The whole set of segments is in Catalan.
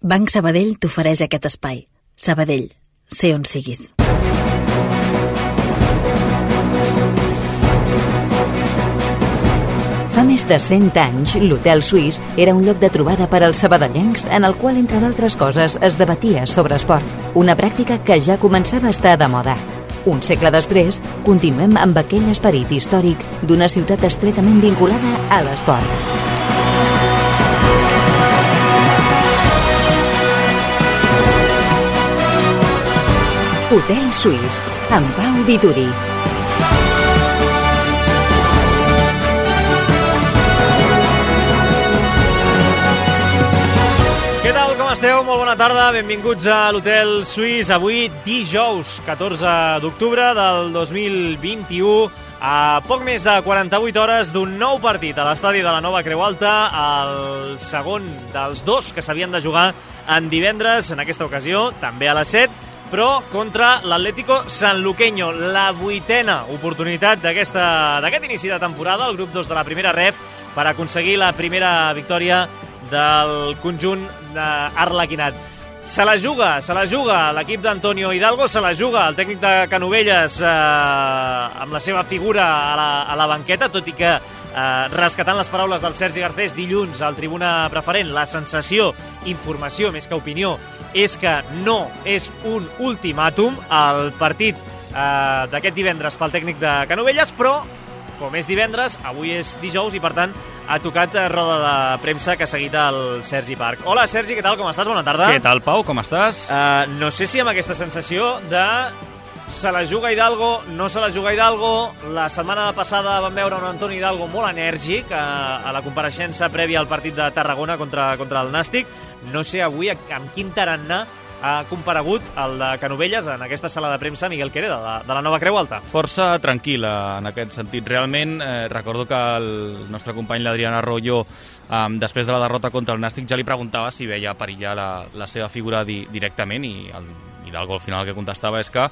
Banc Sabadell t'ofereix aquest espai. Sabadell, sé on siguis. Fa més de 100 anys, l'Hotel Suís era un lloc de trobada per als sabadellencs en el qual, entre d'altres coses, es debatia sobre esport. Una pràctica que ja començava a estar de moda. Un segle després, continuem amb aquell esperit històric d'una ciutat estretament vinculada a l'esport. Hotel Suís, amb Pau Vituri. Què tal, com esteu? Molt bona tarda, benvinguts a l'Hotel Suís. Avui, dijous, 14 d'octubre del 2021, a poc més de 48 hores d'un nou partit a l'estadi de la Nova Creu Alta, el segon dels dos que s'havien de jugar en divendres, en aquesta ocasió, també a les 7, però contra l'Atlético Sanluqueño, la 8a oportunitat d'aquest inici de temporada, el grup 2 de la primera ref, per aconseguir la primera victòria del conjunt d'Arlequinat. Se la juga l'equip d'Antonio Hidalgo, se la juga el tècnic de Canovelles amb la seva figura a la banqueta, tot i que rescatant les paraules del Sergi Garcés dilluns al Tribuna Preferent, la sensació, informació més que opinió, és que no és un ultimàtum el partit d'aquest divendres pel tècnic de Canovelles, però com és divendres, avui és dijous i, per tant, ha tocat roda de premsa que ha seguit el Sergi Parc. Hola, Sergi, què tal? Com estàs? Bona tarda. Què tal, Pau? Com estàs? No sé si amb aquesta sensació de se la juga Hidalgo, no se la juga Hidalgo. La setmana passada vam veure un Antoni Hidalgo molt enèrgic a la compareixença prèvia al partit de Tarragona contra el Nàstic. No sé avui amb quin tarannà ha comparegut el de Canovelles en aquesta sala de premsa Miguel Quereda, de la Nova Creu Alta. Força tranquil·la en aquest sentit. Realment, recordo que el nostre company l'Adrián Arroyo, després de la derrota contra el Nàstic, ja li preguntava si veia perillar la seva figura directament, i el Hidalgo al final el que contestava és que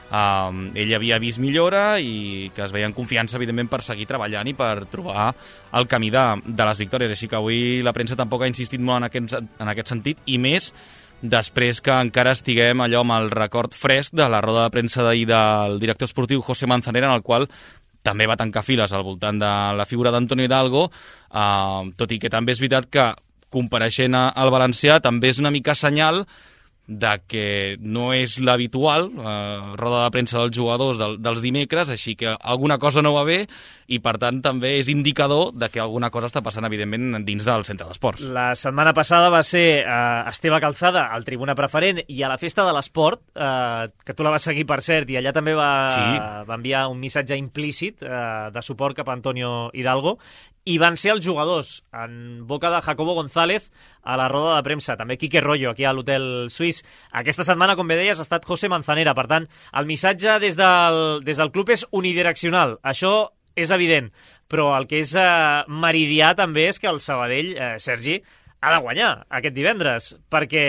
ell havia vist millora i que es veia en confiança, evidentment, per seguir treballant i per trobar el camí de les victòries. Així que avui la premsa tampoc ha insistit molt en aquest sentit, i més després que encara estiguem allò amb el record fresc de la roda de premsa d'ahir del director esportiu José Manzanera, en el qual també va tancar files al voltant de la figura d'Antonio Hidalgo, tot i que també és veritat que compareixent al valencià també és una mica senyal de que no és l'habitual roda de premsa dels jugadors dels dimecres, així que alguna cosa no va bé i, per tant, també és indicador de que alguna cosa està passant, evidentment, dins del centre d'esports. La setmana passada va ser Esteve Calzada al Tribuna Preferent i a la Festa de l'Esport, que tu la vas seguir, per cert, i allà també va enviar un missatge implícit de suport cap a Antonio Hidalgo, i van ser els jugadors, en boca de Jacobo González, a la roda de premsa. També Quique Rollo, aquí a l'Hotel Suís. Aquesta setmana, com bé deies, ha estat José Manzanera. Per tant, el missatge des del club és unidireccional. Això és evident. Però el que és meridià també és que el Sabadell, Sergi, ha de guanyar aquest divendres, perquè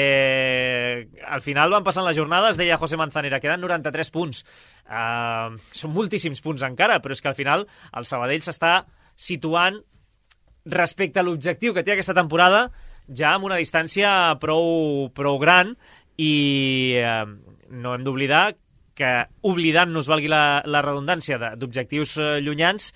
al final van passant les jornades, deia José Manzanera, queden 93 punts. Són moltíssims punts encara, però és que al final el Sabadell s'està situant respecte a l'objectiu que té aquesta temporada ja amb una distància prou gran, i no hem d'oblidar que, oblidant-nos, valgui la redundància, d'objectius llunyans,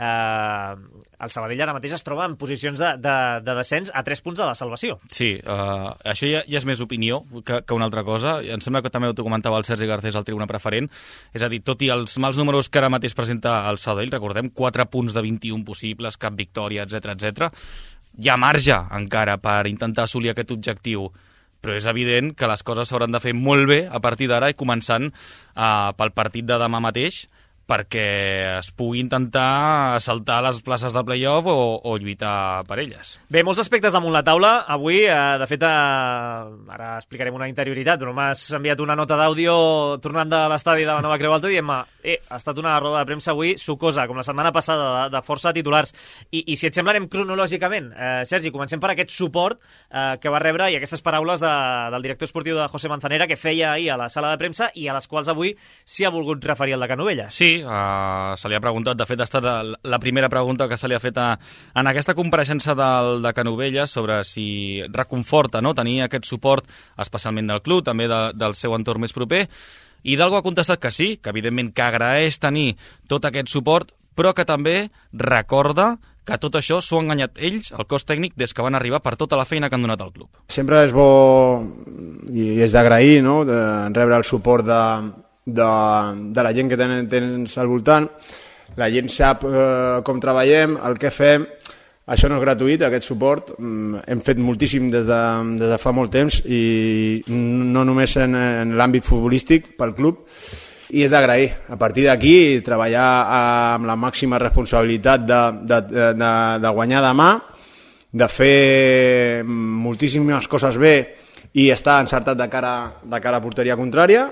el Sabadell ara mateix es troba en posicions de descens a 3 punts de la salvació. Sí, això ja és més opinió que una altra cosa. Em sembla que també ho comentava el Sergi Garcés al Tribuna Preferent. És a dir, tot i els mals números que ara mateix presenta el Sabadell, recordem, 4 punts de 21 possibles, cap victòria, etc. Hi ha marge encara per intentar assolir aquest objectiu, però és evident que les coses s'hauran de fer molt bé a partir d'ara, i començant pel partit de demà mateix, perquè es pugui intentar saltar les places de play-off o lluitar per elles. Bé, molts aspectes damunt la taula. Avui, de fet, ara explicarem una interioritat, però m'has enviat una nota d'àudio tornant de l'estadi de la Nova Creu Alta i diem-me, ha estat una roda de premsa avui sucosa, com la setmana passada, de força titulars. I si et sembla, anem cronològicament. Sergi, comencem per aquest suport que va rebre i aquestes paraules del director esportiu de José Manzanera, que feia ahir a la sala de premsa i a les quals avui s'hi ha volgut referir el de Canovelles. Sí, se li ha preguntat, de fet ha estat la primera pregunta que se li ha fet en aquesta compareixença de Canovelles sobre si reconforta, no?, tenir aquest suport, especialment del club, també del seu entorn més proper, i Hidalgo ha contestat que sí, que evidentment que agraeix tenir tot aquest suport, però que també recorda que tot això s'ho han guanyat ells, el cos tècnic, des que van arribar per tota la feina que han donat al club. Sempre és bo i és d'agrair, no?, de rebre el suport de la gent que tens al voltant. La gent sap com treballem, el que fem. Això no és gratuït, aquest suport. Hem fet moltíssim des de fa molt temps i no només en l'àmbit futbolístic pel club. I és d'agrair. A partir d'aquí, treballar amb la màxima responsabilitat de guanyar demà, de fer moltíssimes coses bé i estar encertat de cara a porteria contrària.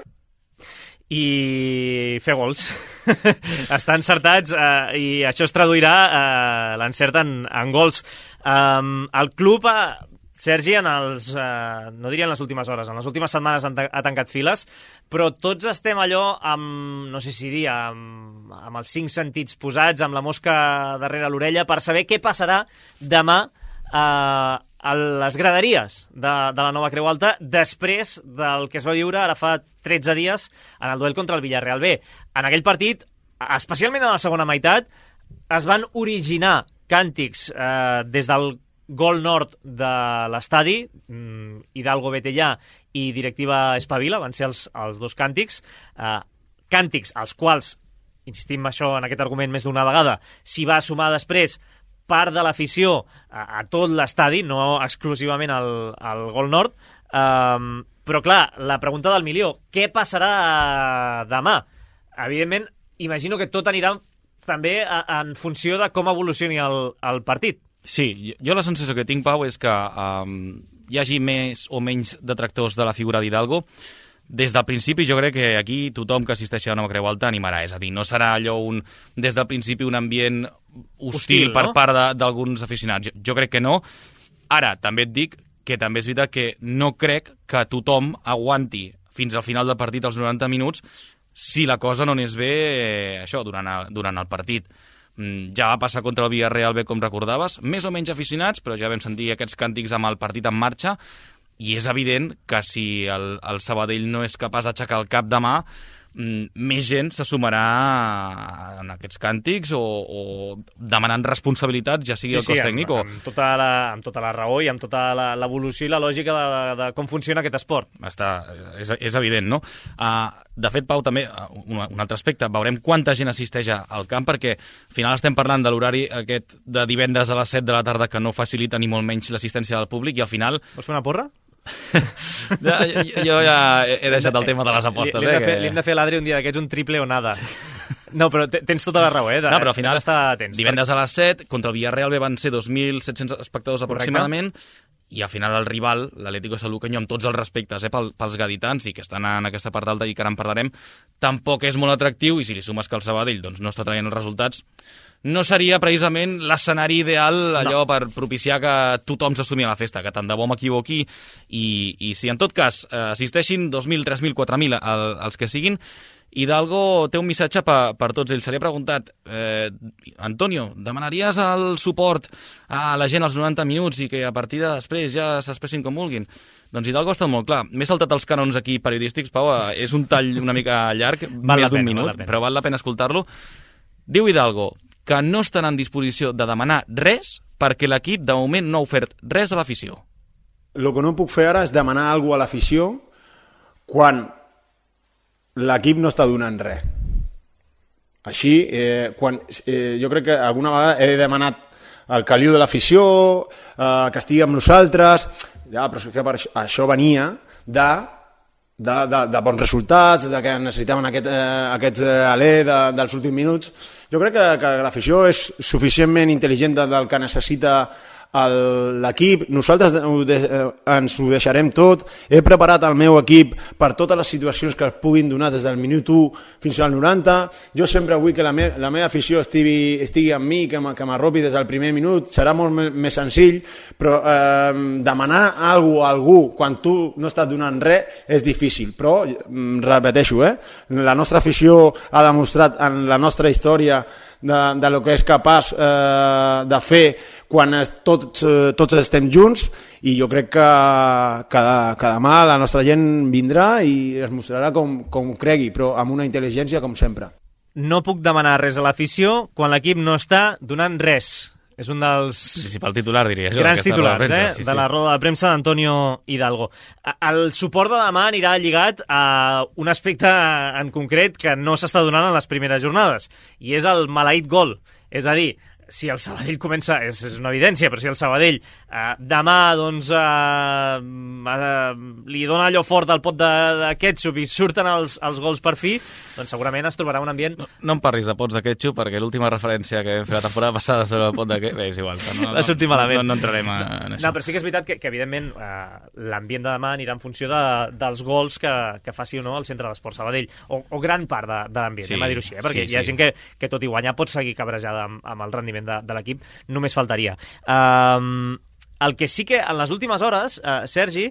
I fer gols. Estan encertats i això es traduirà l'encert en gols. El club... Sergi, no diria en les últimes hores, en les últimes setmanes ha tancat files, però tots estem allò amb, no sé si dir, amb els 5 sentits posats, amb la mosca darrere l'orella, per saber què passarà demà a les graderies de la nova Creu Alta, després del que es va viure ara fa 13 dies en el duel contra el Villarreal B. En aquell partit, especialment a la segona meitat, es van originar càntics des del gol nord de l'estadi, Hidalgo Betellà i Directiva Espavila, van ser els dos càntics, càntics als quals, insistim això en aquest argument més d'una vegada, s'hi va sumar després part de l'afició a tot l'estadi, no exclusivament al gol nord, però clar, la pregunta del milió, què passarà demà? Evidentment, imagino que tot anirà també en funció de com evolucioni el partit. Sí, jo la sensació que tinc, Pau, és que hi hagi més o menys detractors de la figura d'Hidalgo. Des del principi jo crec que aquí tothom que assisteixi a la nova Creu Alta animarà, és a dir, no serà allò des del principi un ambient hostil no? Per part d'alguns aficionats. Jo crec que no. Ara, també et dic que també és veritat que no crec que tothom aguanti fins al final del partit els 90 minuts si la cosa no anés bé això durant el partit. Ja va passar contra el Villarreal B, com recordaves, més o menys aficionats, però ja vam sentir aquests càntics amb el partit en marxa, i és evident que si el Sabadell no és capaç d'aixecar el cap demà, més gent se sumarà en aquests càntics o demanant responsabilitats, ja sigui el cos tècnic o... amb tota la raó i amb tota l'evolució i la lògica de com funciona aquest esport. És evident, no? De fet, Pau, també, un altre aspecte, veurem quanta gent assisteix al camp, perquè al final estem parlant de l'horari aquest de divendres a les 7 de la tarda que no facilita ni molt menys l'assistència del públic, i al final... Vols fer una porra? Jo ja he deixat el tema de les apostes. Li hem de fer a l'Adri un dia d'aquests un triple o nada. No, però tens tota la raó, No, però al final, divendres a les 7, contra el Villarreal B van ser 2.700 espectadors aproximadament, i al final el rival, l'Atlético Sanlúqueño, amb tots els respectes pels gaditans i que estan en aquesta part alta i que ara en parlarem, tampoc és molt atractiu, i si li sumes que el Sabadell no està traient els resultats, no seria precisament l'escenari ideal allò per propiciar que tothom s'assumi a la festa, que tant de bo m'equivoqui, i si en tot cas assisteixin 2.000, 3.000, 4.000 els que siguin, Hidalgo té un missatge per tots ells. Se li ha preguntat, Antonio, demanaries el suport a la gent als 90 minuts i que a partir de després ja s'expressin com vulguin? Doncs Hidalgo ha estat molt clar. M'he saltat els cànons aquí periodístics, Pau, és un tall una mica llarg, més d'un minut, però val la pena escoltar-lo. Diu Hidalgo que no estan en disposició de demanar res perquè l'equip de moment no ha ofert res a l'afició. El que no puc fer ara és demanar alguna cosa a l'afició quan l'equip no està donant res. Així, jo crec que alguna vegada he demanat el caliu de l'afició, que estigui amb nosaltres, ja, però és que això venia de bons resultats, de que necessitaven aquest alè dels últims minuts. Jo crec que l'afició és suficientment intel·ligent del que necessita l'equip, nosaltres ens ho deixarem tot, he preparat el meu equip per totes les situacions que es puguin donar des del minut 1 fins al 90, jo sempre vull que la meva afició estigui amb mi, que m'arropi des del primer minut, serà molt més senzill, però demanar alguna cosa a algú quan tu no estàs donant res és difícil, però repeteixo, la nostra afició ha demostrat en la nostra història de lo que és capaç de fer quan tots estem junts, i jo crec que demà la nostra gent vindrà i es mostrarà com cregui, però amb una intel·ligència com sempre. No puc demanar res a l'afició quan l'equip no està donant res. És un dels principal titular, diria jo, grans titulars sí. De la roda de premsa d'Antonio Hidalgo. El suport de demà anirà lligat a un aspecte en concret que no s'està donant en les primeres jornades, i és el maleït gol. És a dir, si el Sabadell comença, és una evidència, però si el Sabadell demà doncs, li dona allò fort al pot de ketchup i surten els gols per fi, doncs segurament es trobarà un ambient... No em parlis de pots de ketchup, perquè l'última referència que vam fer la temporada passada sobre el pot de ketchup... Bé, és igual. Va sortir malament. No entrarem en això. No, però sí que és veritat que evidentment, l'ambient de demà anirà en funció dels gols que faci o no el Centre d'Esport Sabadell, o gran part de l'ambient, anem a dir-ho així, perquè hi ha gent que tot i guanyar pot seguir cabrejada amb el rendiment de l'equip, només faltaria. El que sí que en les últimes hores, Sergi,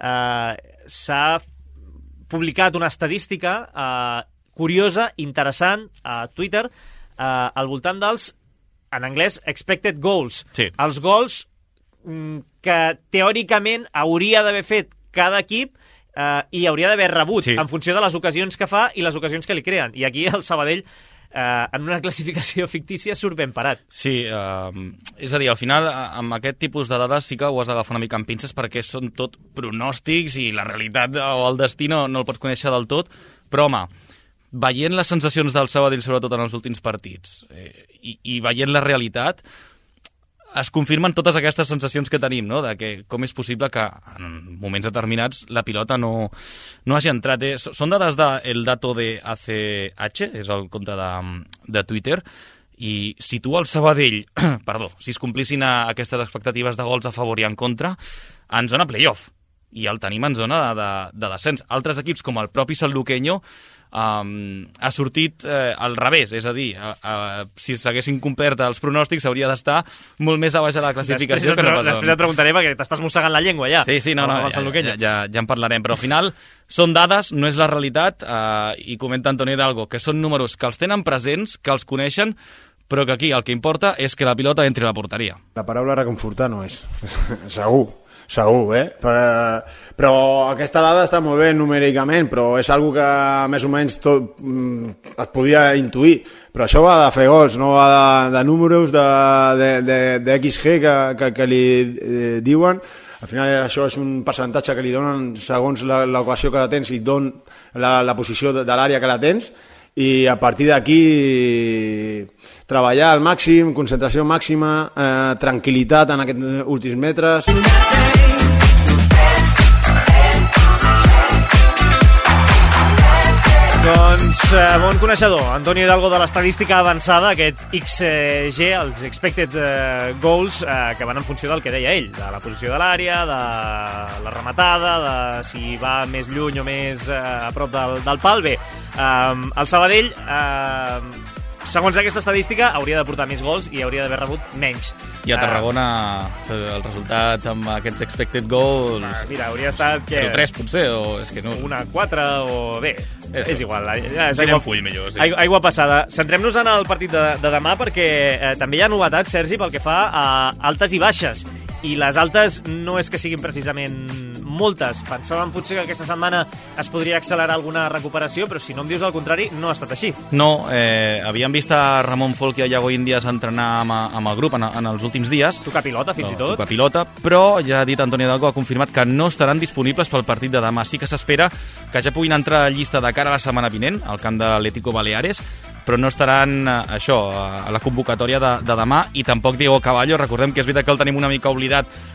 s'ha publicat una estadística curiosa, interessant, a Twitter, al voltant dels, en anglès, expected goals. Sí. Els gols que teòricament hauria d'haver fet cada equip i hauria d'haver rebut, en funció de les ocasions que fa i les ocasions que li creen. I aquí el Sabadell, en una classificació fictícia, surt ben parat. Sí, és a dir, al final, amb aquest tipus de dades sí que ho has d'agafar una mica amb pinces, perquè són tot pronòstics i la realitat o el destí no el pots conèixer del tot, però home, veient les sensacions del Sabadell, sobretot en els últims partits, i veient la realitat, es confirmen totes aquestes sensacions que tenim, no? De que com és possible que en moments determinats la pilota no hagi entrat. Són dades del dato de ACH, és el compte de Twitter, i situa el Sabadell, si es complissin aquestes expectatives de gols a favor i en contra, en zona playoff, i el tenim en zona de descens. Altres equips, com el propi Sanluqueño, ha sortit al revés, és a dir, si s'haguessin complert els pronòstics hauria d'estar molt més a baix de la classificació. Després et preguntaré, perquè t'estàs mossegant la llengua ja. Sí, ja en parlarem, però al final són dades, no és la realitat, i comenta Antonio Hidalgo que són números que els tenen presents, que els coneixen, però que aquí el que importa és que la pilota entri a la porteria. La paraula reconfortar no és, segur, però aquesta dada està molt bé numèricament, però és algo que més o menys tot es podia intuir, però això va de fer gols, no va de números de XG que li diuen. Al final això és un percentatge que li donen segons l'ocasió que la tens i don la posició de l'àrea que la tens, i a partir d'aquí treballar al màxim, concentració màxima, tranquil·litat en aquests últims metres. Doncs bon coneixedor, Antonio Hidalgo, de l'estadística avançada, aquest XG, els expected goals, que van en funció del que deia ell, de la posició de l'àrea, de la rematada, de si va més lluny o més a prop del pal. Bé, el Sabadell, segons aquesta estadística, hauria de portar més gols i hauria d'haver rebut menys. I a Tarragona, el resultat amb aquests expected goals... Mira, hauria estat... 0-3 potser, o és que no... 1-4, o bé, és igual. Aigua passada. Centrem-nos en el partit de demà, perquè també hi ha novetats, Sergi, pel que fa a altes i baixes. I les altes no és que siguin precisament moltes. Pensàvem potser que aquesta setmana es podria accelerar alguna recuperació, però si no em dius el contrari, no ha estat així. No, havíem vist a Ramon Folk i a Iago Índias entrenar amb el grup en els últims dies. Tocar pilota, fins i tot. Tocar pilota, però ja ha dit Antonio Hidalgo, ha confirmat que no estaran disponibles pel partit de demà. Sí que s'espera que ja puguin entrar a llista de cara a la setmana vinent, al camp de l'Atlético Baleares, però no estaran a la convocatòria de demà, i tampoc Diego Caballo. Recordem que és veritat que el tenim una mica oblidat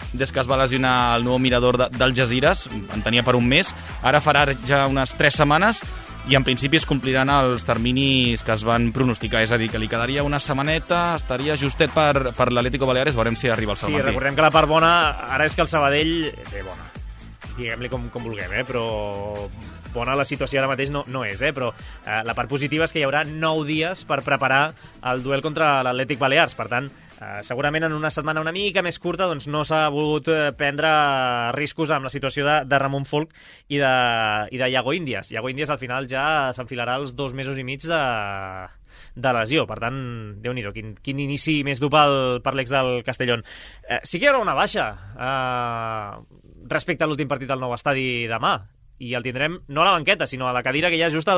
des que es va lesionar el nou mirador d'Algesires, en tenia per un mes, ara farà ja unes 3 setmanes, i en principi es compliran els terminis que es van pronosticar, és a dir, que li quedaria una setmaneta, estaria justet per l'Atlético Baleares, veurem si arriba el Salmantí. Sí, recordem que la part bona ara és que el Sabadell, bona, diguem-li com vulguem, però bona la situació ara mateix no és, però la part positiva és que hi haurà 9 dies per preparar el duel contra l'Atlètic Balears, per tant, segurament en una setmana una mica més curta doncs no s'ha volgut prendre riscos amb la situació de Ramon Folk i de Iago Índias. Iago Índias al final ja s'enfilarà els 2 mesos i mig de lesió, per tant, Déu-n'hi-do, quin inici més dur per l'ex del Castellón. Sí que hi haurà una baixa respecte a l'últim partit del nou estadi demà, i el tindrem no a la banqueta, sinó a la cadira que hi ha just a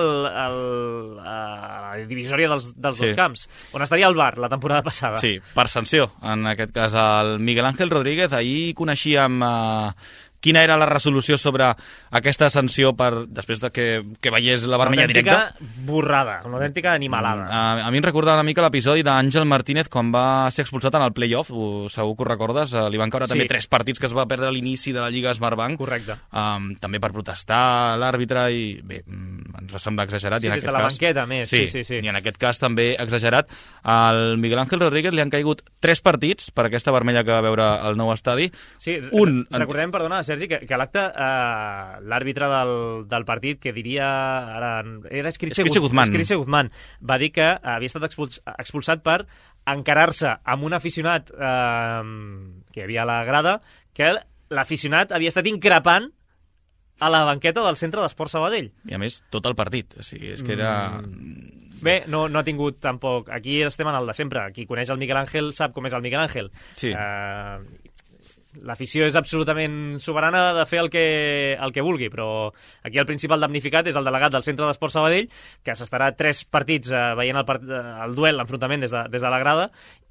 la divisòria dels dos camps, on estaria el VAR la temporada passada. Sí, per sanció, en aquest cas el Miguel Ángel Rodríguez. Ahir coneixíem quina era la resolució sobre aquesta sanció després de que veiés la vermella directa. Una autèntica borrada, una autèntica animalada. A mi em recorda una mica l'episodi d'Àngel Martínez quan va ser expulsat en el play-off, segur que ho recordes, li van caure també 3 partits que es va perdre a l'inici de la Lliga Smartbank. Correcte. També per protestar l'àrbitre i bé, ens sembla exagerat. Sí, des de la banqueta més. Sí. I en aquest cas també exagerat. Al Miguel Ángel Rodríguez li han caigut 3 partits per aquesta vermella que va veure al nou estadi. Sí, recordem, perdona, Sergi, que l'acte, l'àrbitre del partit, que diria ara, era Escritxe Guzmán, va dir que havia estat expulsat per encarar-se amb un aficionat que hi havia a la grada, que l'aficionat havia estat increpant a la banqueta del Centre d'Esport Sabadell. I a més, tot el partit. O sigui, és que era... Bé, no ha tingut tampoc... Aquí estem en el de sempre. Qui coneix el Miguel Ángel sap com és el Miguel Ángel. Sí. L'afició és absolutament soberana de fer el que vulgui, però aquí el principal damnificat és el delegat del Centre d'Esport Sabadell, que s'estarà 3 partits veient el duel, l'enfrontament des de la grada,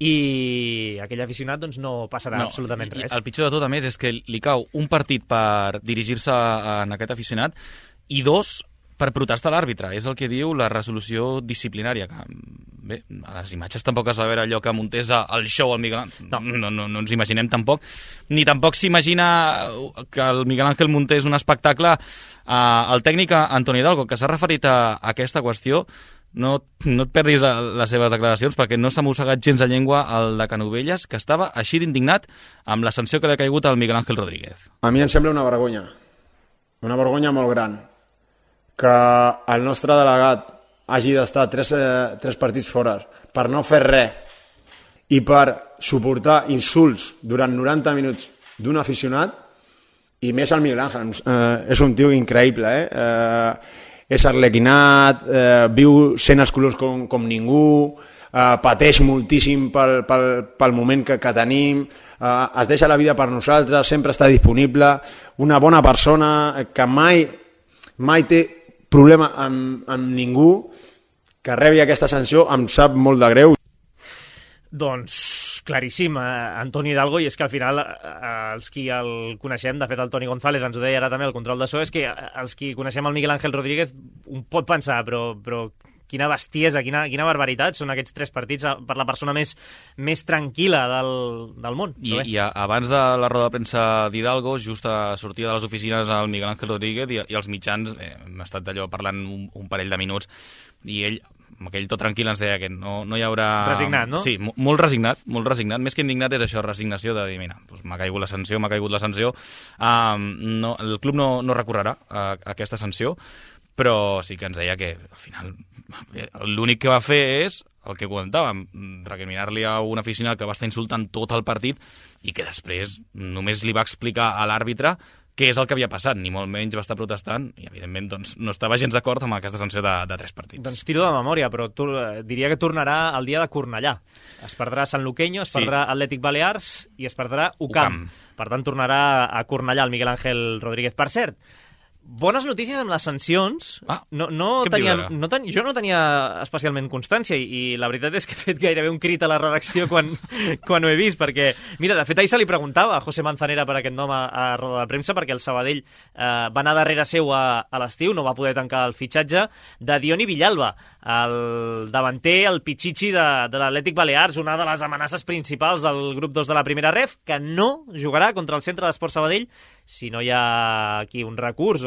i aquell aficionat doncs, no passarà absolutament res. El pitjor de tot, a més, és que li cau un partit per dirigir-se en aquest aficionat i 2 per protestar l'àrbitre. És el que diu la resolució disciplinària, que bé, a les imatges tampoc es va veure allò que muntés el show al Miguel Ángel. No ens imaginem tampoc. Ni tampoc s'imagina que el Miguel Ángel muntés un espectacle. El tècnic Antoni Hidalgo, que s'ha referit a aquesta qüestió, no et perdis les seves declaracions, perquè no s'ha mossegat gens de llengua el de Canovelles, que estava així d'indignat amb la sanció que li ha caigut al Miguel Ángel Rodríguez. A mi em sembla una vergonya molt gran, que el nostre delegat hagi d'estar 3 partits fora per no fer res i per suportar insults durant 90 minuts d'un aficionat, i més el Miguel Ángel. És un tio increïble, és arlequinat, viu sent els colors com ningú, pateix moltíssim pel moment que tenim, es deixa la vida per nosaltres, sempre està disponible, una bona persona que mai té problema amb ningú. Que rebi aquesta sanció em sap molt de greu. Doncs claríssim, Antoni Hidalgo, i és que al final els qui el coneixem, de fet el Toni González ens ho deia ara també al control de so, és que els qui coneixem el Miguel Ángel Rodríguez un pot pensar, però quina bestiesa, quina barbaritat són aquests 3 partits per la persona més tranquil·la del món. I abans de la roda de premsa d'Hidalgo, just a sortir de les oficines el Miguel Ángel Rodríguez i els mitjans, hem estat d'allò parlant un parell de minuts, i ell, amb aquell tot tranquil, ens deia que no hi haurà... Resignat, no? Sí, molt resignat. Més que indignat és això, resignació de dir, mira, doncs m'ha caigut la sanció. El club no recorrerà a aquesta sanció, però sí que ens deia que al final l'únic que va fer és el que comentàvem, recriminar-li a un aficionat que va estar insultant tot el partit i que després només li va explicar a l'àrbitre què és el que havia passat, ni molt menys va estar protestant i evidentment doncs, no estava gens d'acord amb aquesta sanció de 3 partits. Doncs tiro de memòria, però diria que tornarà el dia de Cornellà. Es perdrà Sant Luqueño, es perdrà Atlètic Balears i es perdrà UCAM. Per tant, tornarà a Cornellà el Miguel Ángel Rodríguez. Per cert, bones notícies amb les sancions. Jo no tenia especialment constància i la veritat és que he fet gairebé un crit a la redacció quan ho he vist, perquè, mira, de fet ahir se li preguntava a José Manzanera per aquest nom a roda de premsa, perquè el Sabadell va anar darrere seu a l'estiu, no va poder tancar el fitxatge de Dioni Villalba, el davanter, el pitxitxi de l'Atlètic Balears, una de les amenaces principals del grup 2 de la primera ref, que no jugarà contra el Centre d'Esport Sabadell si no hi ha aquí un recurs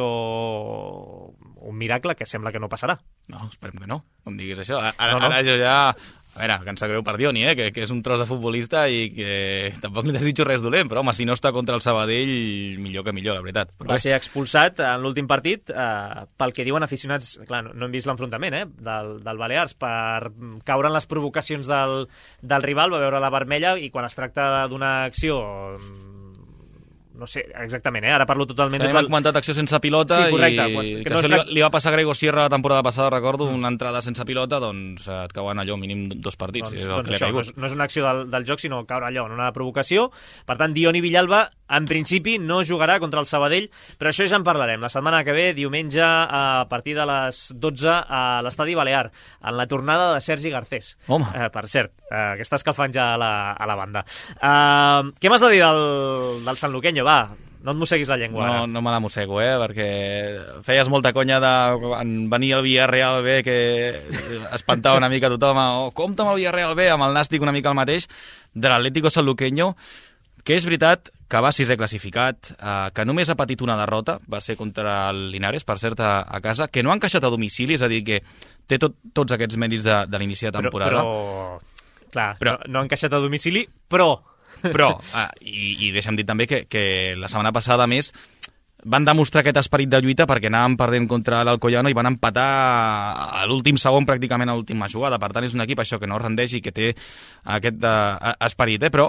o un miracle, que sembla que no passarà. No, esperem que no, com diguis això. Ara jo ja... A veure, que em sap greu per Dioni, que és un tros de futbolista i que tampoc li desitjo res dolent, però home, si no està contra el Sabadell, millor que millor, la veritat. Però va ser expulsat en l'últim partit pel que diuen aficionats, clar, no hem vist l'enfrontament del Balears, per caure en les provocacions del rival, va veure la vermella i quan es tracta d'una acció... No sé exactament, ara parlo totalment... S'ha comentat acció sense pilota, sí, correcte, i que això li va passar a Grego Sierra la temporada passada, recordo, una entrada sense pilota, doncs et cauen allò mínim 2 partits. Doncs això, no és una acció del joc, sinó caure allò en una provocació. Per tant, Dioni Villalba, en principi, no jugarà contra el Sabadell, però això ja en parlarem. La setmana que ve, diumenge, a partir de les 12, a l'Estadi Balear, en la tornada de Sergi Garcés. Home! Per cert, que està escalfant ja a la banda. Què m'has de dir del sanluqueño? Va, no et mosseguis la llengua ara. No me la mossego, perquè feies molta conya de quan venia el Villarreal B, que espantava una mica tothom, compta amb el Villarreal B, amb el Nàstic una mica el mateix, de l'Atlético Sanluqueño, que és veritat que va 6è classificat, que només ha patit una derrota, va ser contra el Linares, per cert, a casa, que no ha encaixat a domicili, és a dir, que té tots aquests mèrits de l'inici de temporada. Però no ha encaixat a domicili, però i deixa'm dir també que la setmana passada, més, van demostrar aquest esperit de lluita perquè anàvem perdent contra l'Alcoyano i van empatar a l'últim segon, pràcticament a l'última jugada. Per tant, és un equip això que no rendeix i que té aquest esperit, però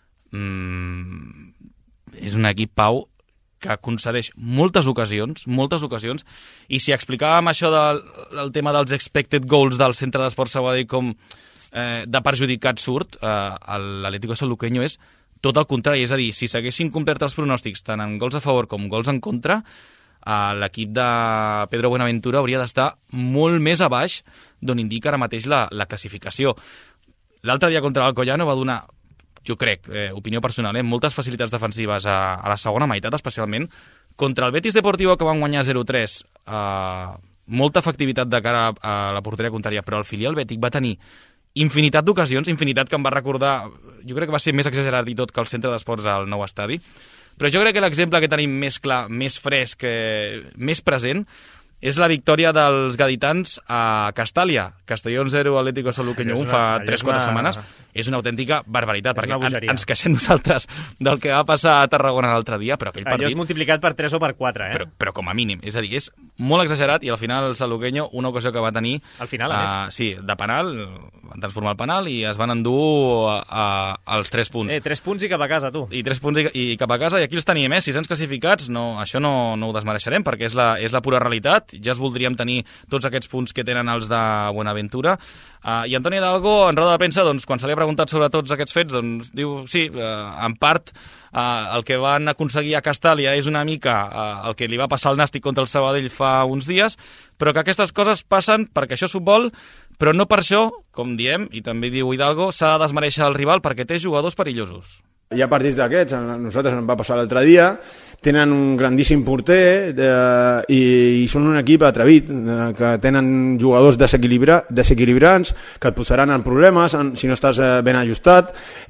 és un equip, Pau, que concedeix moltes ocasions, i si explicàvem això del tema dels expected goals del Centre d'Esport Sabadell com de perjudicat surt, l'Atlético Sanluqueño és tot el contrari, és a dir, si s'haguessin complert els pronòstics tant en gols a favor com gols en contra, l'equip de Pedro Buenaventura hauria d'estar molt més a baix d'on indica ara mateix la classificació. L'altre dia contra l'Alcoyano va donar, jo crec, opinió personal, moltes facilitats defensives a la segona meitat, especialment contra el Betis Deportivo, que van guanyar 0-3, molta efectivitat de cara a la porteria contrària, però el filial Bètic va tenir infinitat d'ocasions, infinitat que em va recordar, jo crec que va ser més exagerat i tot que el Centre d'Esports al nou estadi, però jo crec que l'exemple que tenim més clar, més fresc, més present, és la victòria dels gaditans a Castàlia. Castellón 0, Atlético Sanluqueño 1 fa 3-4 setmanes. És una autèntica barbaritat, perquè ens queixem nosaltres del que va passar a Tarragona l'altre dia, però aquell partit... Allò és multiplicat per 3 o per 4, Però com a mínim, és a dir, és molt exagerat, i al final el Sanluqueño, una ocasió que va tenir... Al final, a més. Sí, de penal, van transformar el penal i es van endur els 3 punts. 3 punts i cap a casa, tu. I 3 punts i cap a casa, i aquí els tenim, 600 classificats, això no ho desmereixerem, perquè és la pura realitat, ja es voldríem tenir tots aquests punts que tenen els de Buenaventura. I Antoni Hidalgo, en roda de premsa, doncs, quan se li ha preguntat sobre tots aquests fets, doncs, diu, sí, en part, el que van aconseguir a Castàlia és una mica el que li va passar al Nàstic contra el Sabadell fa uns dies, però que aquestes coses passen perquè això és futbol, però no per això, com diem, i també diu Hidalgo, s'ha de desmereixer el rival perquè té jugadors perillosos. Hi ha partits d'aquests, a nosaltres ens va passar l'altre dia, tenen un grandíssim porter i són un equip atrevit, que tenen jugadors desequilibrants, que et posaran en problemes si no estàs ben ajustat,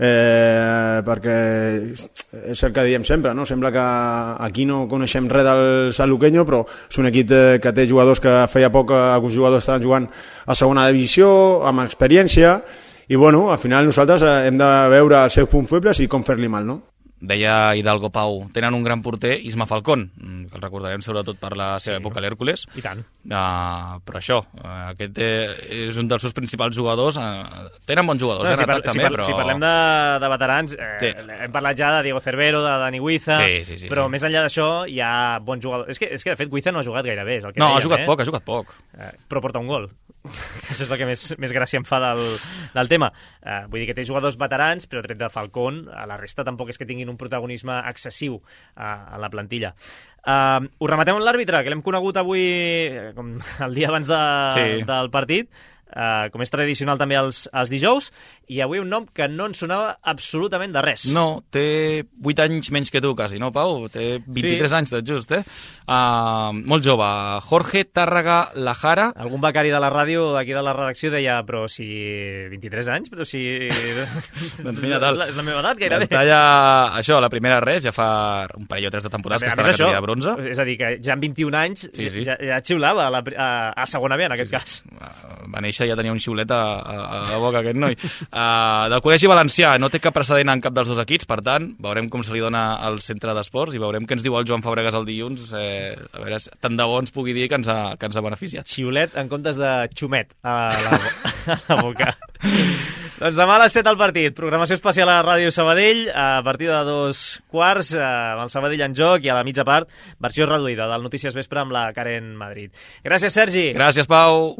perquè és el que diem sempre, no? Sembla que aquí no coneixem res del Sanluqueño, però és un equip que té jugadors que feia poc alguns jugadors estaven jugant a segona divisió, amb experiència, i bueno, al final nosaltres hem de veure els seus punts febles i com fer-li mal, no? Deia Hidalgo, Pau, tenen un gran porter, Isma Falcón, que el recordarem sobretot per la seva època a l'Hèrcules. I tant. Però això, aquest és un dels seus principals jugadors. Tenen bons jugadors, si parlem de veterans, hem parlat ja de Diego Cervero, de Dani Guiza, però més enllà d'això hi ha bons jugadors. És que de fet Guiza no ha jugat gairebé, és el que dèiem. No, ha jugat poc. Però porta un gol. Això és el que més gràcia em fa del tema. Vull dir que té jugadors veterans, però tret de Falcón, a la resta tampoc és que tinguin un protagonisme excessiu a la plantilla. Ho rematem amb l'àrbitre, que l'hem conegut avui com el dia abans del partit, com és tradicional també els dijous, i avui un nom que no ens sonava absolutament de res. No, té 8 anys menys que tu, quasi, no, Pau? Té 23 anys, tot just, molt jove. Jorge Tárraga Lajara. Algun becari de la ràdio d'aquí de la redacció deia, però si 23 anys, però si... doncs mira, tal. És la meva edat, gairebé. Està ja, això, la primera ref, ja fa un parell o 3 de temporades que està a la categoria de bronze. És a dir, que ja amb 21 anys ja xiulava a segona B, en aquest cas. Va néixer, ja tenia un xiulet a la boca, aquest noi. Del Col·legi Valencià, no té cap precedent en cap dels dos equips, per tant, veurem com se li dona al centre d'esports i veurem què ens diu el Joan Fabregas el dilluns, a veure, tant de bo ens pugui dir que ens ha beneficiat. Xiulet en comptes de xumet a la boca. Doncs demà a les 7 al partit, programació especial a Ràdio Sabadell, a partir de 2:15, amb el Sabadell en joc, i a la mitja part, versió reduïda del Notícies Vespre amb la Karen Madrid. Gràcies, Sergi. Gràcies, Pau.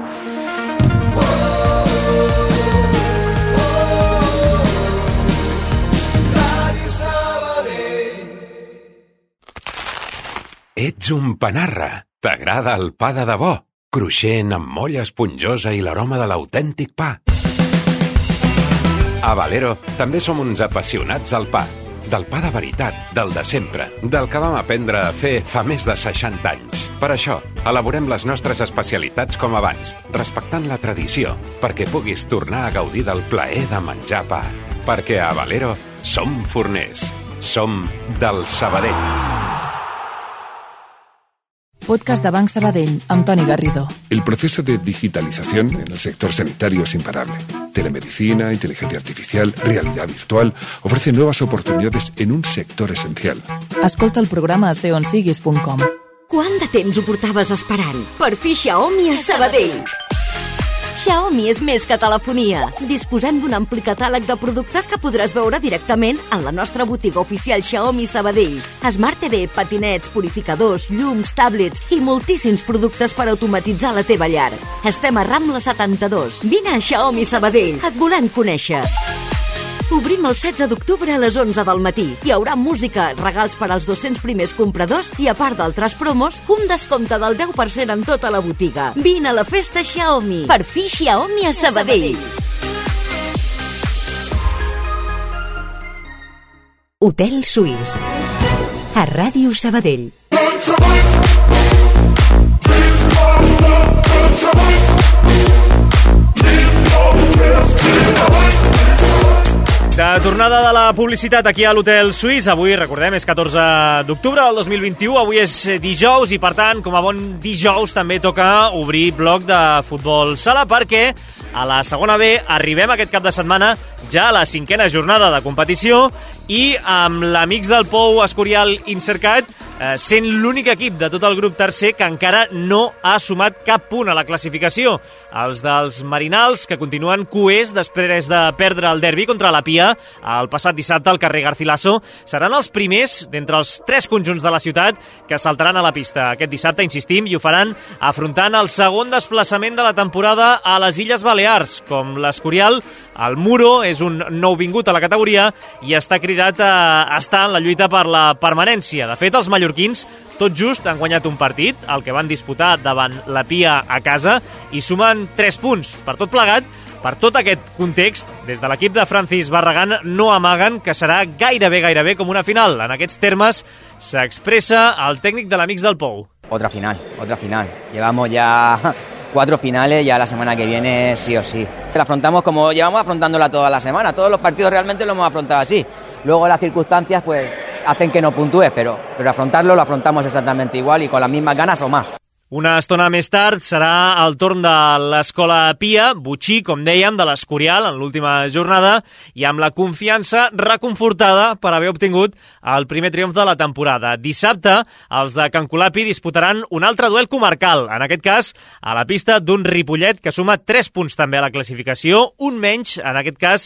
Ets un panarra. T'agrada el pa de debò, cruixent amb molla esponjosa i l'aroma de l'autèntic pa. A Valero també som uns apassionats del pa. Del pa de veritat, del de sempre, del que vam aprendre a fer fa més de 60 anys. Per això, elaborem les nostres especialitats com abans, respectant la tradició, perquè puguis tornar a gaudir del plaer de menjar pa. Perquè a Valero som forners. Som del Sabadell. Podcast de Banc Sabadell, amb Toni Garrido. El proceso de digitalización en el sector sanitario es imparable. Telemedicina, inteligencia artificial, realidad virtual ofrecen nuevas oportunidades en un sector esencial. Escolta el programa a seonsiguis.com. Quant de temps ho portaves esperant? Per fi Xiaomi a Sabadell. Xiaomi és més que telefonia. Disposem d'un ampli catàleg de productes que podràs veure directament en la nostra botiga oficial Xiaomi Sabadell. Smart TV, patinets, purificadors, llums, tablets i moltíssims productes per automatitzar la teva llar. Estem a Rambla 72. Vine a Xiaomi Sabadell. Et volem conèixer. Obrim el 16 d'octubre a les 11 del matí. Hi haurà música, regals per als 200 primers compradors i, a part d'altres promos, un descompte del 10% en tota la botiga. Vine a la festa Xiaomi. Per fi Xiaomi a Sabadell. Hotel Suís. A Ràdio Sabadell. De tornada de la publicitat aquí a l'Hotel Suís. Avui, recordem, és 14 d'octubre del 2021. Avui és dijous i, per tant, com a bon dijous, també toca obrir bloc de futbol sala, perquè a la segona B arribem aquest cap de setmana ja a la 5a jornada de competició i amb l'Amics del Pou Escorial Insercat sent l'únic equip de tot el grup tercer que encara no ha sumat cap punt a la classificació. Els dels Marinals, que continuen cuers després de perdre el derbi contra la Pia el passat dissabte al carrer Garcilaso, seran els primers d'entre els 3 conjunts de la ciutat que saltaran a la pista aquest dissabte, insistim, i ho faran afrontant el segon desplaçament de la temporada a les Illes Balears. Com l'Escorial, el Muro és un nouvingut a la categoria i està cridat a estar en la lluita per la permanència. De fet, els mallorquins tot just han guanyat un partit, el que van disputar davant la Pia a casa, i sumen 3 punts. Per tot plegat, per tot aquest context, des de l'equip de Francis Barragán no amaguen que serà gairebé com una final. En aquests termes s'expressa el tècnic de l'Amics del Pou. Otra final. Llevamos ya 4 finales, ya la semana que viene sí o sí. La afrontamos como llevamos afrontándola toda la semana. Todos los partidos realmente lo hemos afrontado así. Luego las circunstancias pues hacen que no puntúes, pero afrontarlo lo afrontamos exactamente igual y con las mismas ganas o más. Una estona més tard serà el torn de l'Escola Pia, botxí, com dèiem, de l'Escorial en l'última jornada, i amb la confiança reconfortada per haver obtingut el primer triomf de la temporada. Dissabte, els de Can Colapi disputaran un altre duel comarcal, en aquest cas a la pista d'un Ripollet que suma 3 punts també a la classificació, un menys, en aquest cas,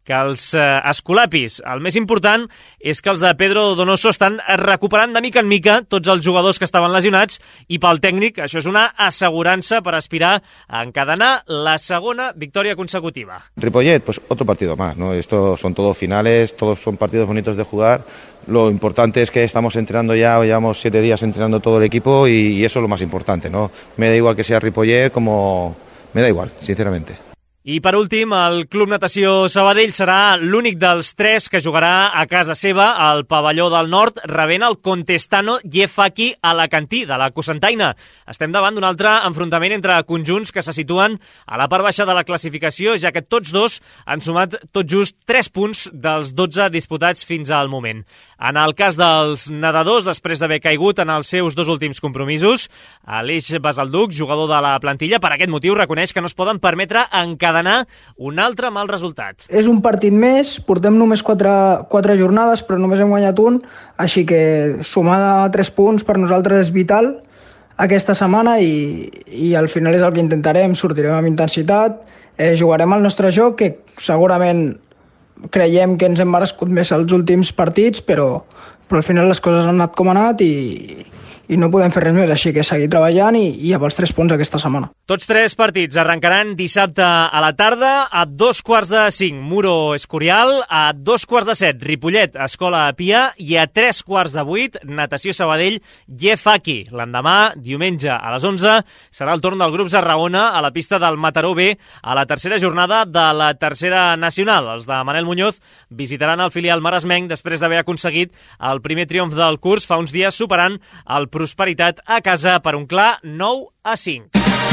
que els escolapis. El més important és que els de Pedro Donoso estan recuperant de mica en mica tots els jugadors que estaven lesionats i pel tècnic això és una assegurança per aspirar a encadenar la segona victòria consecutiva. Ripollet, pues otro partido más, ¿no? Estos son todos finales, todos son partidos bonitos de jugar. Lo importante es que estamos entrenando ya, llevamos 7 días entrenando todo el equipo y eso es lo más importante, ¿no? Me da igual que sea Ripollet como... Me da igual, sinceramente. I per últim, el Club Natació Sabadell serà l'únic dels 3 que jugarà a casa seva al pavelló del Nord, rebent el Contestano Yefaki Alacantí de la Cocentaina. Estem davant d'un altre enfrontament entre conjunts que se situen a la part baixa de la classificació, ja que tots dos han sumat tot just 3 punts dels 12 disputats fins al moment. En el cas dels nedadors, després d'haver caigut en els seus 2 últims compromisos, Aleix Basalduc, jugador de la plantilla, per aquest motiu reconeix que no es poden permetre encadenar un altre mal resultat. És un partit més, portem només 4 jornades, però només hem guanyat un, així que sumar 3 punts per nosaltres és vital aquesta setmana i al final és el que intentarem, sortirem amb intensitat, jugarem el nostre joc, que segurament creiem que ens hem merescut més els últims partits, però al final les coses han anat com han anat i no podem fer res més, així que seguir treballant i amb els 3 punts aquesta setmana. Tots 3 partits arrencaran dissabte a la tarda, a 2:45 Muro Escorial, a 2:17 Ripollet Escola Pia i a 7:45 Natació Sabadell Yefaki. L'endemà, diumenge a les 11, serà el torn del grup Tarragona a la pista del Mataró B a la tercera jornada de la tercera nacional. Els de Manel Muñoz visitaran el filial maresmenc després d'haver aconseguit el primer triomf del curs fa uns dies superant el Prosperitat a casa per un clar 9-5.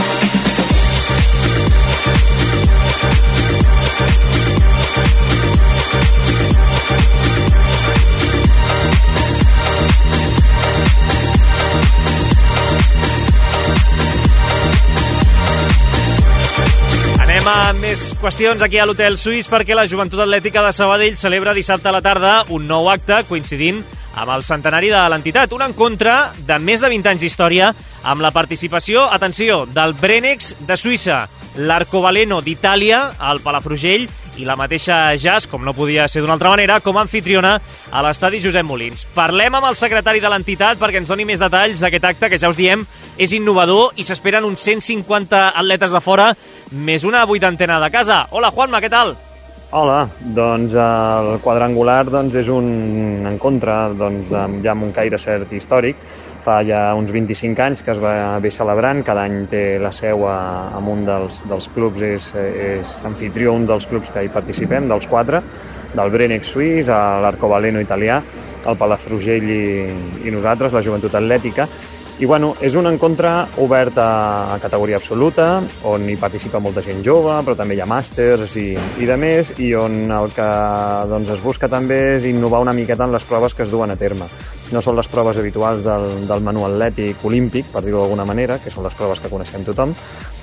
Anem a més qüestions aquí a l'Hotel Suís perquè la Joventut Atlètica de Sabadell celebra dissabte a la tarda un nou acte coincidint amb el centenari de l'entitat, un encontre de més de 20 anys d'història amb la participació, atenció, del Brenex de Suïssa, l'Arcobaleno d'Itàlia, el Palafrugell i la mateixa Jazz, com no podia ser d'una altra manera, com a anfitriona a l'estadi Josep Molins. Parlem amb el secretari de l'entitat perquè ens doni més detalls d'aquest acte que, ja us diem, és innovador i s'esperen uns 150 atletes de fora, més una 80ena de casa. Hola, Juanma, què tal? Hola, doncs el quadrangular és un encontre ja amb un caire cert històric. Fa ja uns 25 anys que es va bé celebrant, cada any té la seu en un dels clubs, és anfitrió un dels clubs que hi participem, dels 4, del Brenex suís, l'Arcobaleno italià, el Palafrugell i nosaltres, la Joventut Atlètica. I bueno, és un encontre obert a categoria absoluta, on hi participa molta gent jove, però també hi ha màsters i de més, i on el que es busca també és innovar una miqueta en les proves que es duen a terme. No són les proves habituals del menú atlètic olímpic, per dir-ho d'alguna manera, que són les proves que coneixem tothom,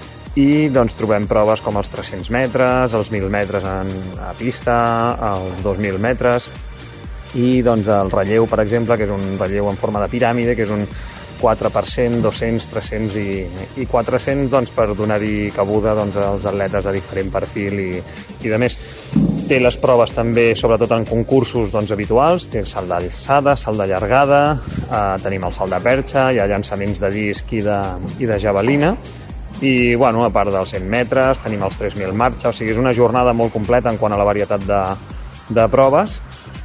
i trobem proves com els 300 metres, els 1.000 metres a pista, els 2.000 metres, i el relleu, per exemple, que és un relleu en forma de piràmide, que és un 4%, 200, 300 i 400 per donar-hi cabuda als atletes de diferent perfil i de més. Té les proves també, sobretot en concursos habituals, té salt d'alçada, salt de llargada, tenim el salt de perxa, hi ha llançaments de disc i de javelina, i a part dels 100 metres tenim els 3.000 marxa, o sigui, és una jornada molt completa en quant a la varietat de proves.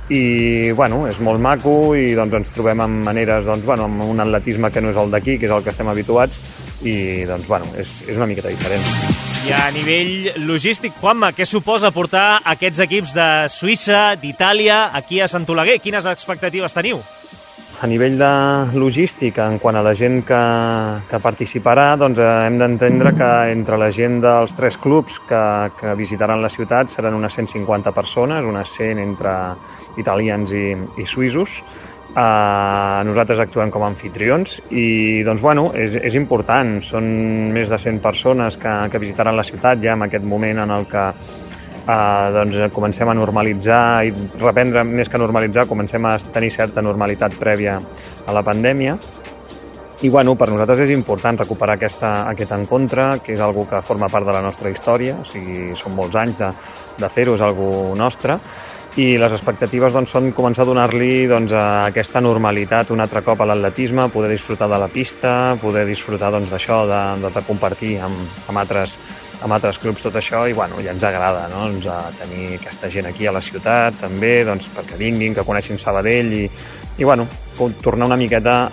I és molt maco i ens trobem amb maneres, amb un atletisme que no és el d'aquí, que és el que estem habituats, i és una miqueta diferent. I a nivell logístic, Juanma, què suposa portar aquests equips de Suïssa, d'Itàlia, aquí a Sant Oleguer? Quines expectatives teniu? A nivell de logístic, en quant a la gent que participarà, hem d'entendre que entre la gent dels 3 clubs que visitaran la ciutat seran unes 150 persones, unes 100 entre italians i suïssos. Nosaltres actuem com a anfitrions i és important, són més de 100 persones que visitaran la ciutat ja en aquest moment en el que comencem a normalitzar i reprendre, més que normalitzar, comencem a tenir certa normalitat prèvia a la pandèmia, I bueno, per nosaltres és important recuperar aquest encontre, que és algo que forma part de la nostra història, o sigui, són molts anys de fer-ho, és algo nostre, i les expectatives doncs, són començar a donar-li doncs, aquesta normalitat un altre cop a l'atletisme, poder disfrutar de la pista, poder disfrutar doncs, d'això, de compartir amb altres clubs tot això, i bueno, ja ens agrada, no? Tenir aquesta gent aquí a la ciutat també, doncs, perquè vinguin, que coneixin Sabadell i bueno, tornar una miqueta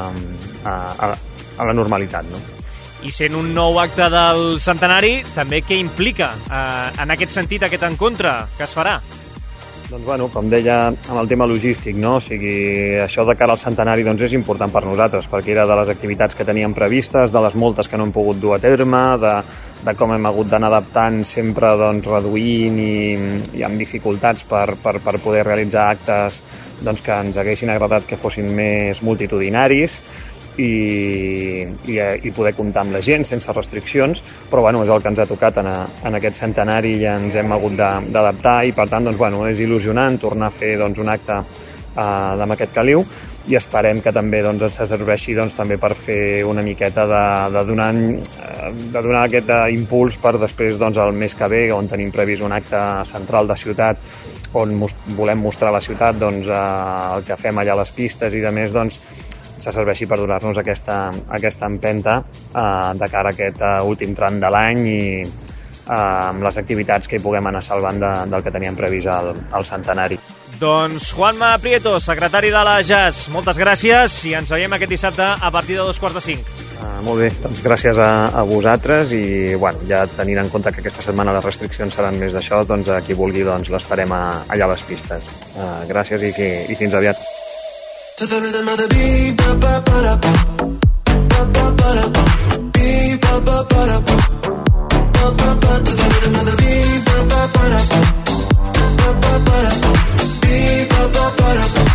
a la normalitat, no? I sent un nou acte del centenari, també què implica en aquest sentit aquest encontre que es farà? Doncs bueno, com deia, amb el tema logístic, no? O sigui, això de cara al centenari doncs, és important per nosaltres, perquè era de les activitats que teníem previstes, de les moltes que no hem pogut dur a terme, de com hem hagut d'anar adaptant sempre doncs, reduint i amb dificultats per poder realitzar actes doncs, que ens haguessin agradat que fossin més multitudinaris i poder comptar amb la gent sense restriccions, però bueno, és el que ens ha tocat en aquest centenari i ens hem hagut d'adaptar i per tant doncs, bueno, és il·lusionant tornar a fer doncs, un acte amb aquest caliu i esperem que també doncs, ens serveixi doncs, també per fer una miqueta de donar aquest impuls per després doncs, el mes que ve, on tenim previst un acte central de ciutat on volem mostrar a la ciutat doncs, el que fem allà a les pistes i de més doncs, se serveixi per donar-nos aquesta empenta de cara a aquest últim tram de l'any i amb les activitats que hi puguem anar salvant del que teníem previst al centenari. Doncs Juanma Prieto, secretari de la JAS, moltes gràcies i ens veiem aquest dissabte a partir de 2:45. Molt bé, doncs gràcies a vosaltres i bueno, ja tenint en compte que aquesta setmana les restriccions seran més d'això, doncs a qui vulgui doncs, l'esperem allà a les pistes. Gràcies i fins aviat. To the rhythm of the beat, ba ba ba da ba, ba ba ba da ba, beat ba ba ba da ba, ba ba ba. To the rhythm of the beat, ba ba ba da ba, ba ba ba da ba, beat ba ba ba da ba,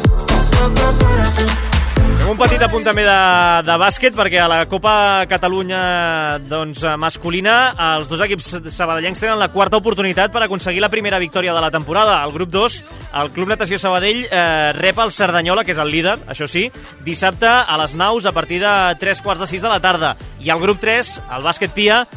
ba ba ba da ba. Fem un petit apunt també de bàsquet, perquè a la Copa Catalunya doncs, masculina els dos equips sabadellencs tenen la quarta oportunitat per aconseguir la primera victòria de la temporada. El grup 2, el Club Natació Sabadell, rep el Cerdanyola, que és el líder, això sí, dissabte a les Naus a partir de 3:45 de la tarda. I el grup 3, el Bàsquet Pia,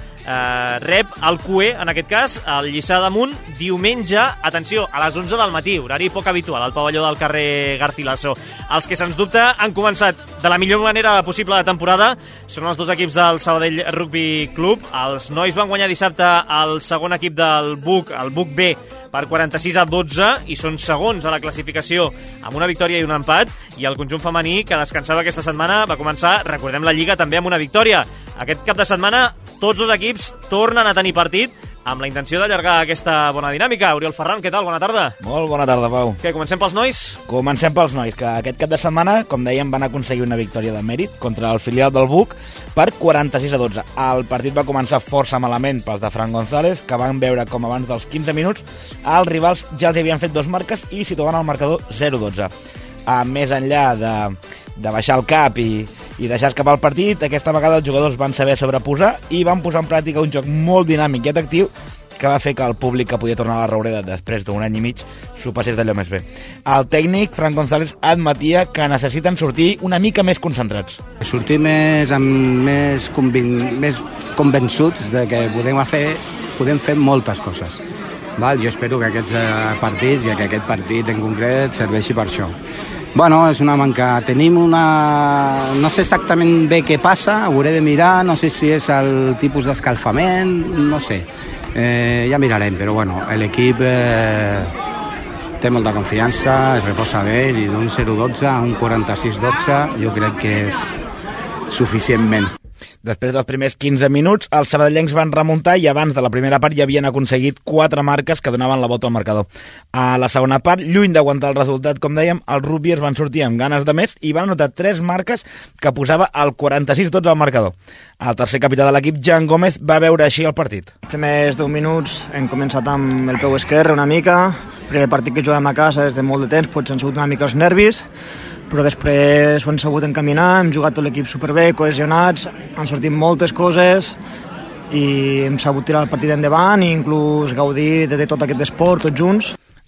rep el CUE, en aquest cas, el Lliçà d'Amunt, diumenge, atenció, a les 11 del matí, horari poc habitual, al pavelló del carrer Garcilaso. Els que, sens dubte, han començat de la millor manera possible la temporada són els dos equips del Sabadell Rugby Club. Els nois van guanyar dissabte el segon equip del BUC, el BUC B, per 46-12 i són segons a la classificació amb una victòria i un empat, i el conjunt femení que descansava aquesta setmana va començar, recordem, la Lliga també amb una victòria. Aquest cap de setmana tots dos equips tornen a tenir partit amb la intenció d'allargar aquesta bona dinàmica. Oriol Ferran, què tal? Bona tarda. Molt bona tarda, Pau. Què, comencem pels nois? Comencem pels nois, que aquest cap de setmana, com dèiem, van aconseguir una victòria de mèrit contra el filial del BUC per 46-12. El partit va començar força malament pels de Fran González, que van veure com abans dels 15 minuts els rivals ja els havien fet 2 marques i situaven el marcador 0-12. Més enllà de baixar el cap i deixar escapar el partit, aquesta vegada els jugadors van saber sobreposar i van posar en pràctica un joc molt dinàmic i atractiu que va fer que el públic que podia tornar a la Roureda després d'un any i mig s'ho passés d'allò més bé. El tècnic, Fran González, admetia que necessiten sortir una mica més concentrats. Sortir més convençuts de que podem fer moltes coses. Val? Jo espero que aquests partits i que aquest partit en concret serveixi per això. Bueno, és una manca. Tenim una... No sé exactament bé què passa, hauré de mirar, no sé si és el tipus d'escalfament, no sé. Ja mirarem, però bueno, l'equip té molta confiança, es reposa bé i d'un 0-12 a un 46-12 jo crec que és suficientment. Després dels primers 15 minuts, els sabadellencs van remuntar i abans de la primera part ja havien aconseguit 4 marques que donaven la volta al marcador. A la segona part, lluny d'aguantar el resultat, com dèiem, els rugbyers van sortir amb ganes de més i van anotar 3 marques que posava el 46-12 al marcador. El tercer capità de l'equip, Jan Gómez, va veure així el partit. Els primers 10 minuts hem començat amb el peu esquerre una mica. Primer partit que juguem a casa des de molt de temps, potser han sigut una mica els nervis, però després ho hem sabut encaminar, hem jugat tot l'equip superbé, cohesionats, han sortit moltes coses i hem sabut tirar el partit endavant i inclús gaudir de tot aquest esport tots junts.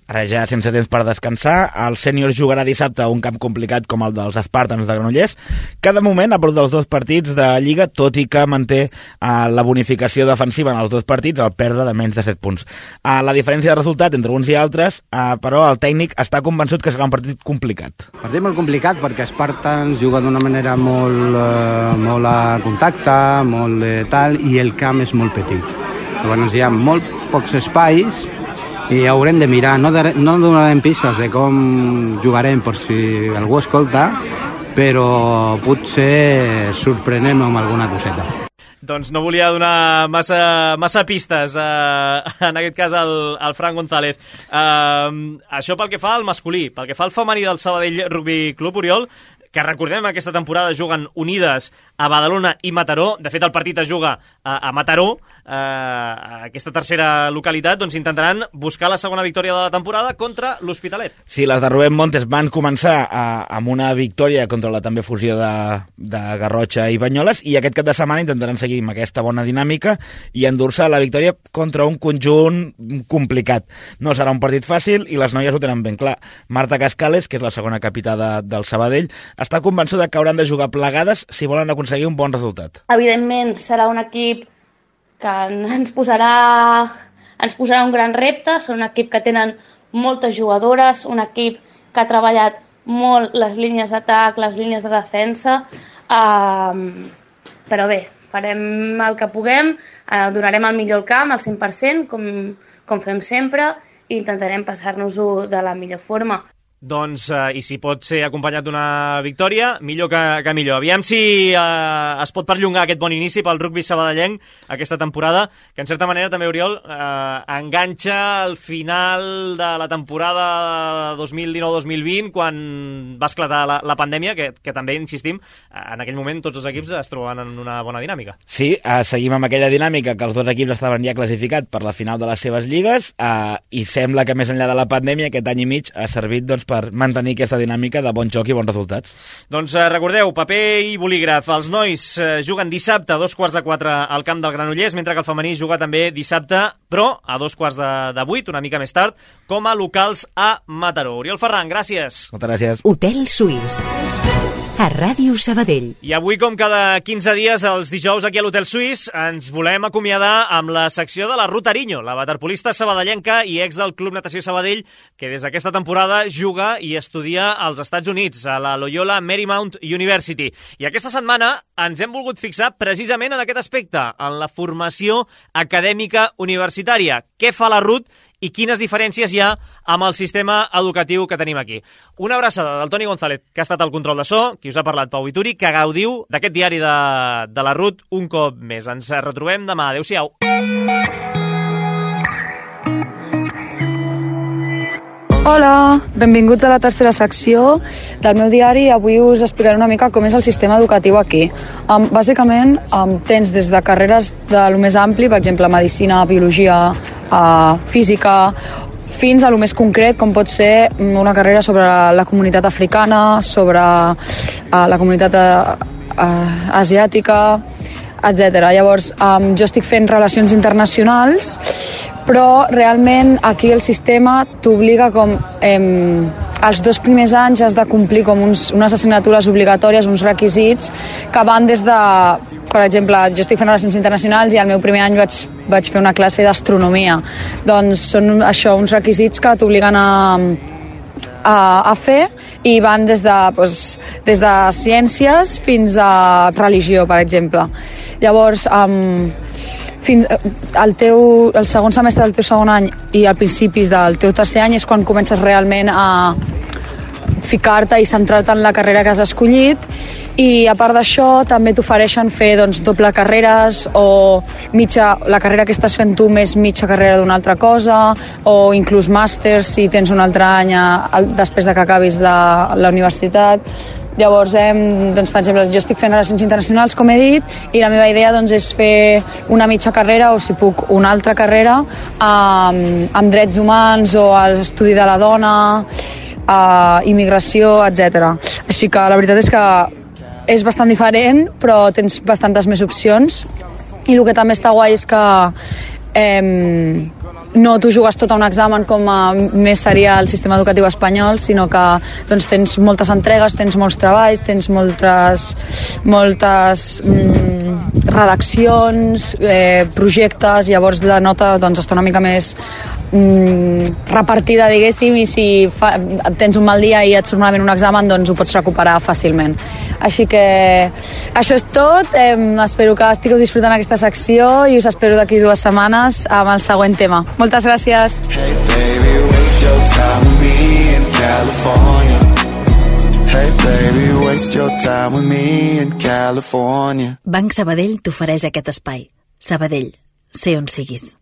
ara ja sense temps per descansar. El sènior jugarà dissabte a un camp complicat com el dels Espartans de Granollers, que de moment, a prop dels 2 partits de Lliga, tot i que manté la bonificació defensiva en els 2 partits, al perdre de menys de 7 punts. La diferència de resultat entre uns i altres, però el tècnic està convençut que serà un partit complicat. Partit molt complicat perquè Espartans juga d'una manera molt a contacte, molt tal, i el camp és molt petit. Llavors hi ha molt pocs espais i haurem de mirar, no donarem pistes de com jugarem per si algú escolta, però potser sorprenem amb alguna coseta. Doncs no volia donar massa pistes, en aquest cas al Fran González. Això pel que fa al masculí. Pel que fa al femení del Sabadell Rugby Club, Oriol, que recordem aquesta temporada juguen unides a Badalona i Mataró. De fet, el partit es juga a Mataró, aquesta tercera localitat, doncs intentaran buscar la segona victòria de la temporada contra l'Hospitalet. Sí, les de Rubén Montes van començar amb una victòria contra la també fusió de Garrotxa i Banyoles, i aquest cap de setmana intentaran seguir amb aquesta bona dinàmica i endur-se la victòria contra un conjunt complicat. No serà un partit fàcil i les noies ho tenen ben clar. Marta Cascales, que és la segona capità del Sabadell, està convençuda que hauran de jugar plegades si volen aconseguir un bon resultat. Evidentment serà un equip que ens posarà un gran repte. Són un equip que tenen moltes jugadores, un equip que ha treballat molt les línies d'atac, les línies de defensa, però bé, farem el que puguem, donarem el millor al camp, al 100%, com fem sempre, i intentarem passar-nos-ho de la millor forma. Doncs, i si pot ser acompanyat d'una victòria, millor que millor. Aviam si es pot perllongar aquest bon inici pel rugby sabadellenc aquesta temporada, que en certa manera també, Oriol, enganxa al final de la temporada 2019-2020, quan va esclatar la pandèmia, que també, insistim, en aquell moment tots els equips es trobaven en una bona dinàmica. Sí, seguim amb aquella dinàmica que els 2 equips estaven ja classificats per la final de les seves lligues, i sembla que més enllà de la pandèmia aquest any i mig ha servit per mantenir aquesta dinàmica de bon joc i bons resultats. Doncs recordeu, paper i bolígraf. Els nois juguen dissabte a 3:45 al camp del Granollers, mentre que el femení juga també dissabte, però a 7:45, una mica més tard, com a locals a Mataró. Oriol Ferran, gràcies. Moltes gràcies. Hotel Suís, a Ràdio Sabadell. I avui, com cada 15 dies, els dijous aquí a l'Hotel Suís, ens volem acomiadar amb la secció de la Ruth Ariño, la waterpolista sabadellenca i ex del Club Natació Sabadell, que des d'aquesta temporada juga i estudia als Estats Units, a la Loyola Marymount University. I aquesta setmana ens hem volgut fixar precisament en aquest aspecte, en la formació acadèmica universitària. Què fa la Ruth i quines diferències hi ha amb el sistema educatiu que tenim aquí. Una abraçada del Toni González, que ha estat al control de so, qui us ha parlat, Pau Vituri, que gaudiu d'aquest diari de la Ruth un cop més. Ens retrobem demà. Adéu-siau. Hola, benvinguts a la tercera secció del meu diari. Avui us explicaré una mica com és el sistema educatiu aquí. Bàsicament, tens des de carreres de lo més ampli, per exemple, medicina, biologia, física, fins a lo més concret, com pot ser una carrera sobre la comunitat africana, sobre la comunitat asiàtica, etc. Llavors, jo estic fent relacions internacionals, però realment aquí el sistema t'obliga com els 2 primers anys has de complir com unes assignatures obligatòries, uns requisits que van des de, per exemple, jo estic fent relacions internacionals i al meu primer any vaig fer una classe d'astronomia. Doncs són això, uns requisits que t'obliguen a fer i van des de ciències fins a religió, per exemple. Llavors, fins el segon semestre del teu segon any i al principis del teu tercer any és quan comences realment a ficar-te i centrar-te en la carrera que has escollit, i a part d'això també t'ofereixen fer doble carreres o la carrera que estàs fent tu més mitja carrera d'una altra cosa, o inclús màsters si tens un altre any després de que acabis de la universitat. Llavors, per exemple, jo estic fent relacions internacionals, com he dit, i la meva idea és fer una mitja carrera, o si puc, una altra carrera amb drets humans o l'estudi de la dona, immigració, etc. Així que la veritat és que és bastant diferent, però tens bastantes més opcions, i el que també està guai és que no t'ho jugues tot a un examen com més seria el sistema educatiu espanyol, sinó que doncs, tens moltes entregues, tens molts treballs, tens moltes redaccions, projectes, llavors la nota doncs, està una mica més repartida, diguéssim, i si tens un mal dia i et surt malament un examen, doncs ho pots recuperar fàcilment. Així que això és tot. Espero que estigueu disfrutant aquesta secció i us espero d'aquí 2 setmanes amb el següent tema. Moltes gràcies. Hey baby, waste your time with me in California. Hey baby, waste your time with me in California. Banc Sabadell t'ofereix aquest espai. Sabadell, sé on siguis.